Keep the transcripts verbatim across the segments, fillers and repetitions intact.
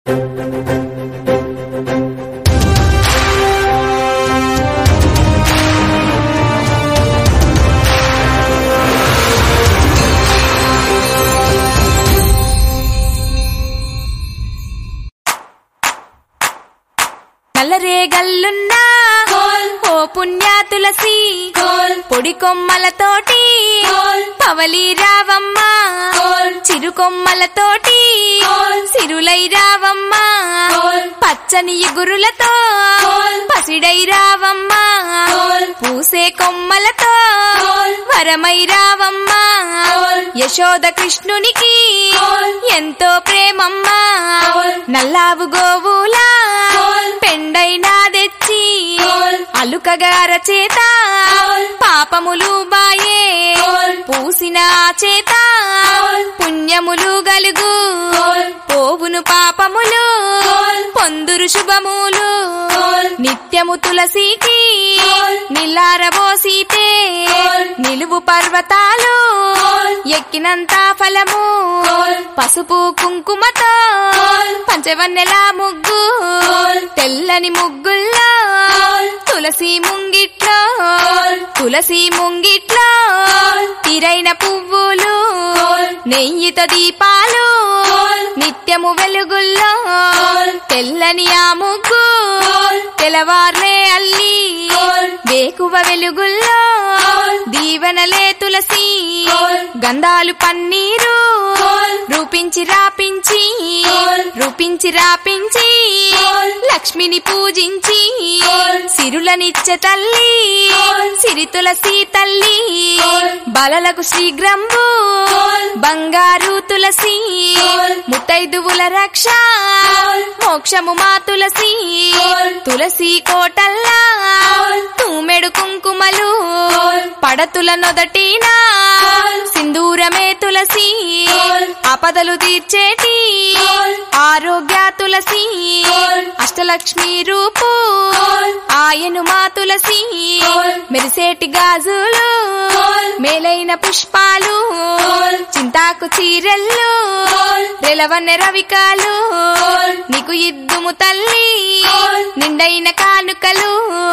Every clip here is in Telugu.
నల్లరేగల్లున్నా ఓ పుణ్యా తులసి పొడి కొమ్మలతోటి పవలి రావమ్మ చిరు కొమ్మలతోటి సిరులై రావమ్మ పచ్చని ఇగురులతో పసిడై రావమ్మ పూసే కొమ్మలతో వరమై రావమ్మ యశోద కృష్ణునికి ఎంతో ప్రేమమ్మ నల్లావు గోవులా పెండైనా తెచ్చి అలుకగార చేత పాపములు బాయే పూసిన చేత పుణ్యములు గలుగు పోవును పాపములు పొందురు శుభములు నిత్యము తులసికి నిల్లారబోసితే నిలువు పర్వతాలు ఎక్కినంత ఫలము పసుపు కుంకుమతో పంచవన్నెల ముగ్గు తెల్లని ముగ్గుల్లో తులసి ముంగిట్లో తులసి ముంగిట్లో తీరైన పువ్వులు నెయ్యితో దీపాలు నిత్యము వెలుగుల్లో తెల్లని ఆ ముగ్గు తెలవార్లే అల్లి వేకువ వెలుగుల్లో దీవెనలే తులసి గంధాలు పన్నీరు రూపించి రాపించి రూపించి రాపించి లక్ష్మిని పూజించి సిరులనిచ్చే తల్లి సిరి తులసి తల్లి బలలకు శ్రీగ్రంబు బంగారు తులసి ముత్తైదువుల రక్ష మోక్షము మా తులసి తులసి కోటల్లా తూమెడు కుంకుమలు పడతుల నొదటినా సింధూరమే తులసి ఆపదలు తీర్చేటి ఆరోగ్య తులసి అష్టలక్ష్మి రూపు ఆయను మా తులసి మెరిసేటి గాజులు మేలైన పుష్పాలు చింతాకు చీరెల్లు రెలవన్నె రవికాలు నీకు ఇద్దుము తల్లి నిండైన కానుకలు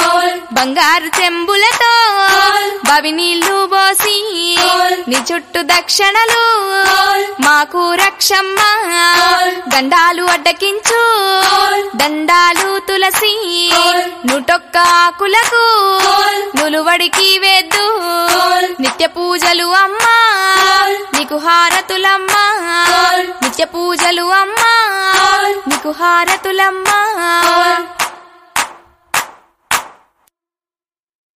బంగారు చెంబులతో బవి నీళ్లు పోసి నీ చుట్టూ దక్షిణలు మాకు రక్షమ్మ దండాలు అడ్డకించు దండాలు తులసి నూటొక్క ఆకులకు నులువడికి వేద్దు నిత్య పూజలు అమ్మా నీకు హారతులమ్మా నిత్య పూజలు అమ్మా నీకు హారతులమ్మా